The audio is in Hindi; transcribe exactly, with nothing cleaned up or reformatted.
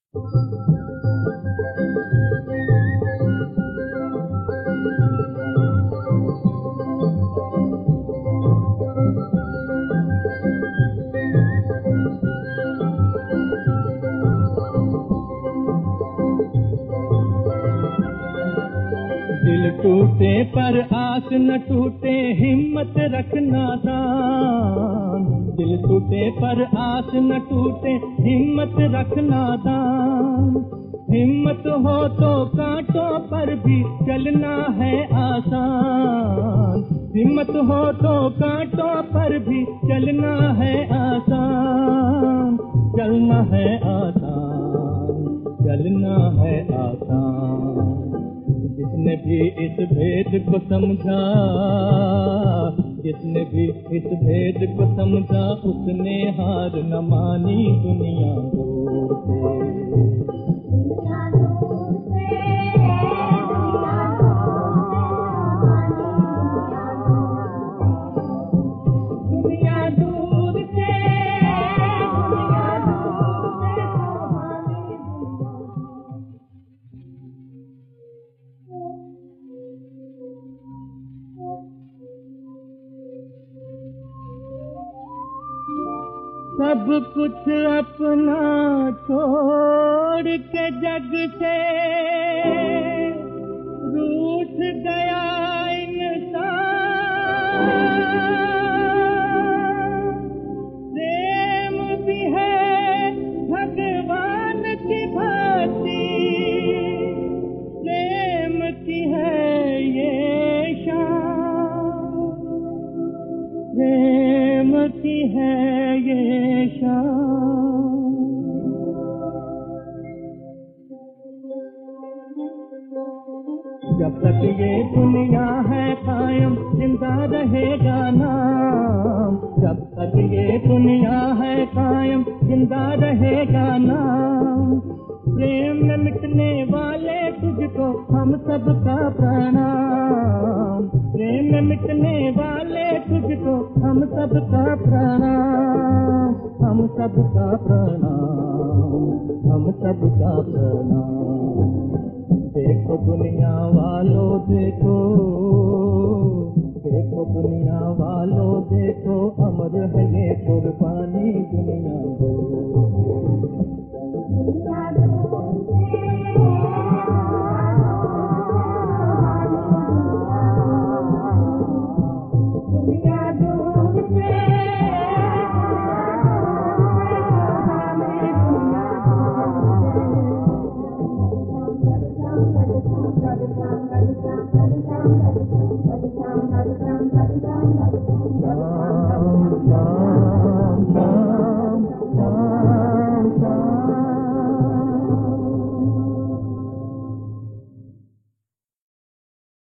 दिल टूटे पर आस न टूटे, हिम्मत रखना दान। दिल टूटे पर आस न टूटे, हिम्मत रखना दान। हिम्मत हो तो कांटों पर भी चलना है आसान। हिम्मत हो तो कांटों पर भी चलना है आसान। चलना है आसान, चलना है आसान। जिसने भी इस भेद को समझा, जिसने भी इस भेद को समझा, उसने हार न मानी दुनिया दूर से। सब कुछ अपना छोड़ के जग से रूठ गया इंसान। प्रेम भी है भगवान की भांति, प्रेम की है ये शान। प्रेम की है ये शान। जब तक ये दुनिया है कायम, जिंदा रहेगा नाम। जब तक ये दुनिया है कायम, जिंदा रहेगा नाम। प्रेम में मिटने वाले तुझको हम सबका प्रणाम। प्रेम में मिटने वाले तुझको हम सबका प्रणाम। हम सबका प्रणाम, हम सबका प्रणाम। देखो दुनिया वालों देखो, देखो दुनिया वालों देखो, अमर है ये कुर्बानी दुनिया दो। Ah